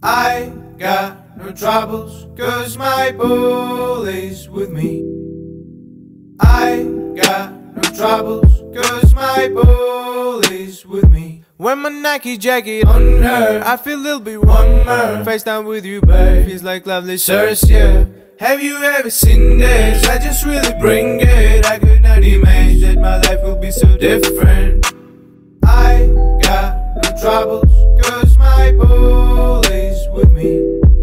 I got no troubles, cause my bully's with me. I got no troubles, cause my bully's with me. When my Nike jacket on her, I feel a little bit warmer. FaceTime with you, babe, feels like lovely sirs, yeah. Have you ever seen this? I just really bring it. I could not imagine that my life will be so different. I got no troubles, cause my bully's with me.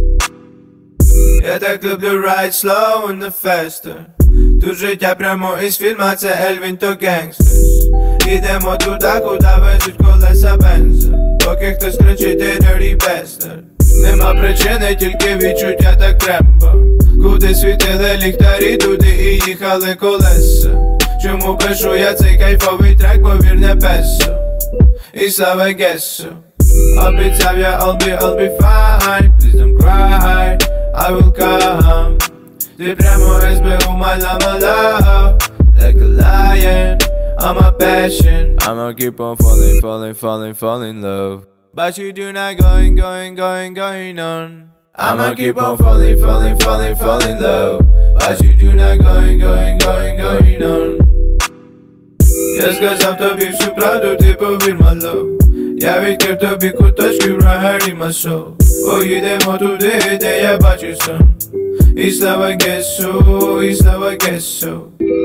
Я так люблю ride slow and the faster. Тут життя прямо із фільма, це Ельвін то гангстерс. Ідемо туди, куди везуть колеса бенза. Поки хтось кричить «Ти dirty bastard». Нема причини, тільки відчуття так треба. Куди світили ліхтарі, туди і їхали колеса. Чому пишу я цей кайфовий трек, повір не песо. І слава Гесо. Обіцяв я I'll be fine. Please don't cry, I will come. Ти прямо СБУ, my love, like a lion, I'm a passion. I'ma keep on falling in love. But you do not going on. I'ma keep on falling in love. But you do not going on. Я сказав тобі всю правду, ти повір, my love. Я відкрив тобі куточки в рагарі масо. Поїдемо туди, де я бачу сон. І слава Гесо, і слава Гесо.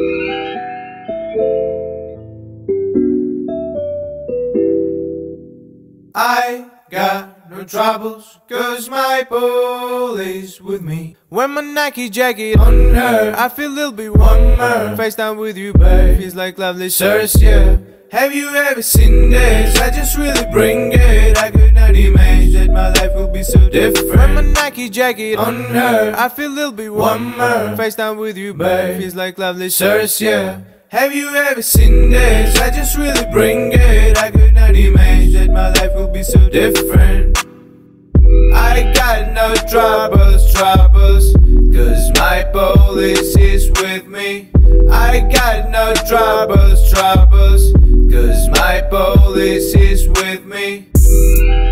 I got no troubles, cause my bully's with me. When my Nike jacket on her, I feel a little bit warmer. FaceTime with you, babe, feels like lovely sirs, yeah. Have you ever seen this? I just really bring it. I could not imagine that my life will be so different. When my Nike jacket on her, I feel a little bit warmer. FaceTime with you, babe, feels like lovely sirs, yeah. Have you ever seen this? I just really bring it. I could not imagine that my life will be so different. I got no troubles, cause my police is with me. I got no troubles, cause my police is with me.